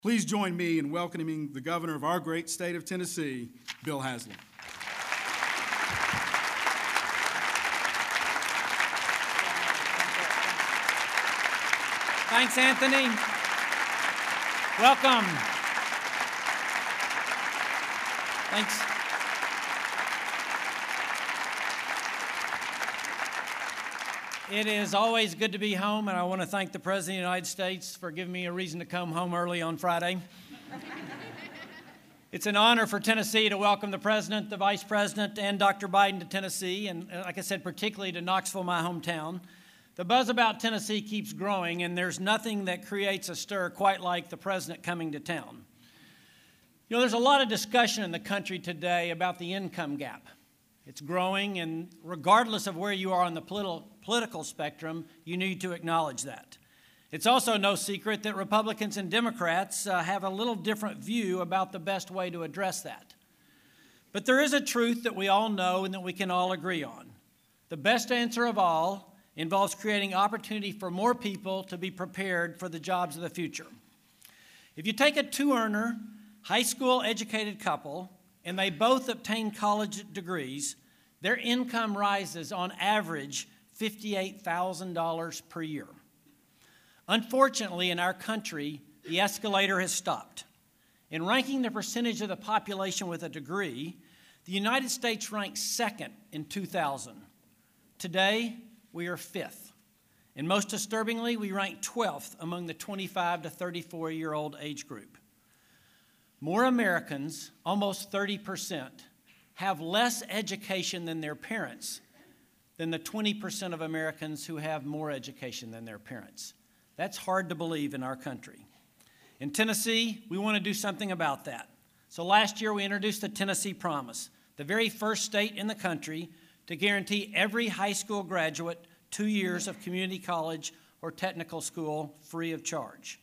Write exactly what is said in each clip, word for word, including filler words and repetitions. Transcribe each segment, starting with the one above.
Please join me in welcoming the governor of our great state of Tennessee, Bill Haslam. Thanks, Anthony. Welcome. Thanks. It is always good to be home, and I want to thank the President of the United States for giving me a reason to come home early on Friday. It's an honor for Tennessee to welcome the President, the Vice President, and Doctor Biden to Tennessee, and like I said, particularly to Knoxville, my hometown. The buzz about Tennessee keeps growing, and there's nothing that creates a stir quite like the President coming to town. You know, there's a lot of discussion in the country today about the income gap. It's growing, and regardless of where you are on the politi- political spectrum, you need to acknowledge that. It's also no secret that Republicans and Democrats uh, have a little different view about the best way to address that. But there is a truth that we all know and that we can all agree on. The best answer of all involves creating opportunity for more people to be prepared for the jobs of the future. If you take a two-earner, high school educated couple, and they both obtain college degrees, their income rises on average fifty-eight thousand dollars per year. Unfortunately, in our country, the escalator has stopped. In ranking the percentage of the population with a degree, the United States ranked second in two thousand. Today, we are fifth. And most disturbingly, we rank twelfth among the twenty-five to thirty-four-year-old age group. More Americans, almost thirty percent, have less education than their parents than the twenty percent of Americans who have more education than their parents. That's hard to believe in our country. In Tennessee, we want to do something about that. So last year, we introduced the Tennessee Promise, the very first state in the country to guarantee every high school graduate two years of community college or technical school free of charge.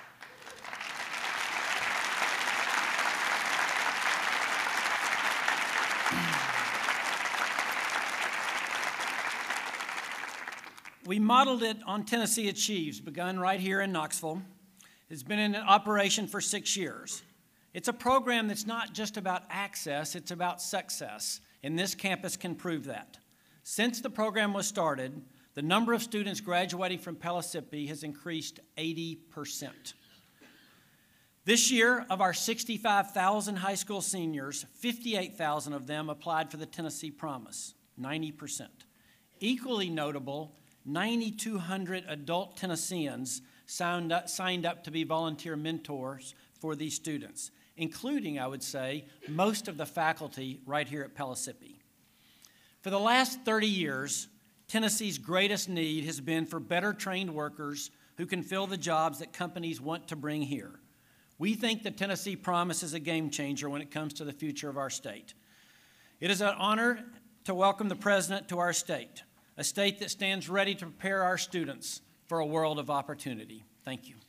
We modeled it on Tennessee Achieves, begun right here in Knoxville. It's been in operation for six years. It's a program that's not just about access, it's about success, and this campus can prove that. Since the program was started, the number of students graduating from Pellissippi has increased eighty percent. This year, of our sixty-five thousand high school seniors, fifty-eight thousand of them applied for the Tennessee Promise, ninety percent. Equally notable, nine thousand two hundred adult Tennesseans signed up, signed up to be volunteer mentors for these students, including, I would say, most of the faculty right here at Pellissippi. For the last thirty years, Tennessee's greatest need has been for better trained workers who can fill the jobs that companies want to bring here. We think the Tennessee Promise is a game changer when it comes to the future of our state. It is an honor to welcome the President to our state, a state that stands ready to prepare our students for a world of opportunity. Thank you.